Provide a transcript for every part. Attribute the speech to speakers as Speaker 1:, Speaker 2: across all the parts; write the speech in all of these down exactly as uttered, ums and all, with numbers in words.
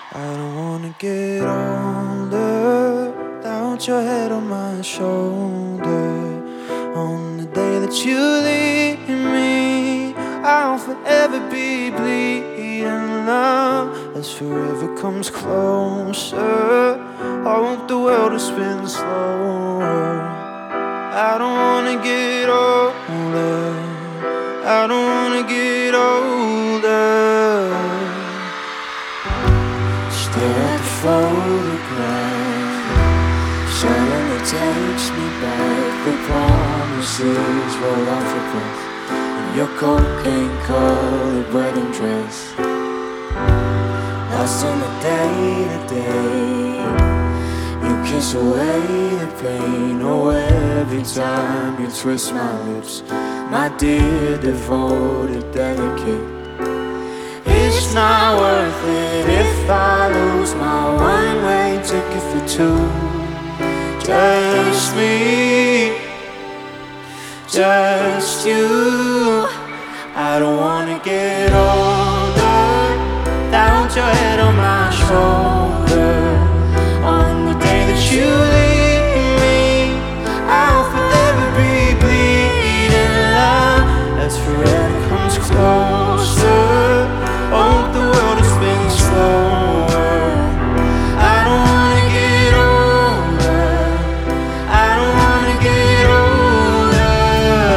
Speaker 1: I don't wanna get older without your head on my shoulder. On the day that you leave me, I'll forever be bleeding love. As forever comes closer, I want the world to spin slower. I don't wanna get older, I don't wanna get older. Stare at the photograph, suddenly takes me back. The promises roll off your breath, and your cocaine-colored wedding dress. Lost in the day-to-day, you kiss away the pain. Oh, every time you twist my lips, my dear, devoted, delicate. It's not worth it if I lose my one-way ticket for two. Just me, just you. I don't wanna get older without your head on my shoulder. On the day that you leave me, I'll forever be bleeding love. As forever comes closer, hope the world has been slower. I don't wanna get older, I don't wanna get older.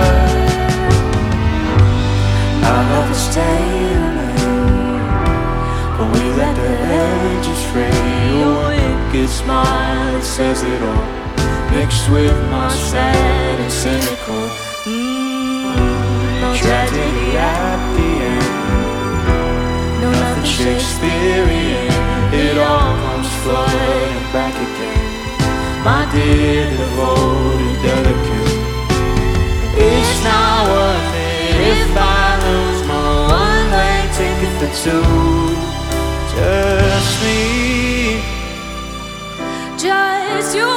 Speaker 1: Our love is staying, but we let the edges fray. Your wicked smile, it says it all, mixed with my sad and cynical. Mm, no tragedy at the end, no nothing Shakespearean. It all comes flooding back again, my dear, devoted, delicate. It's not worth it if I lose my one-way ticket for two. Just me,
Speaker 2: just you.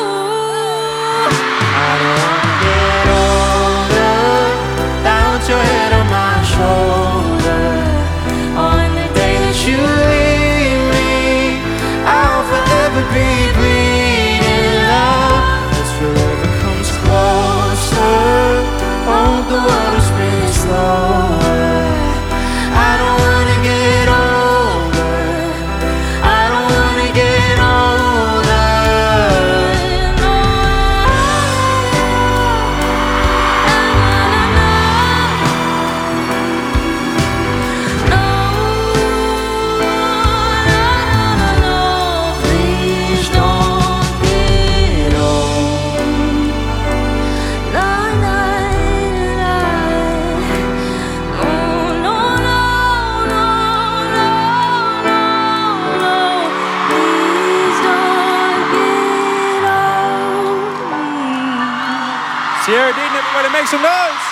Speaker 1: I don't wanna get older without your head on my shoulder. On the day that you leave me, I'll forever be bleeding love. As forever comes closer, oh, the world has been slower. I don't wanna get older, I don't wanna get older. Please don't get old.
Speaker 3: Sierra Dean, everybody make some noise.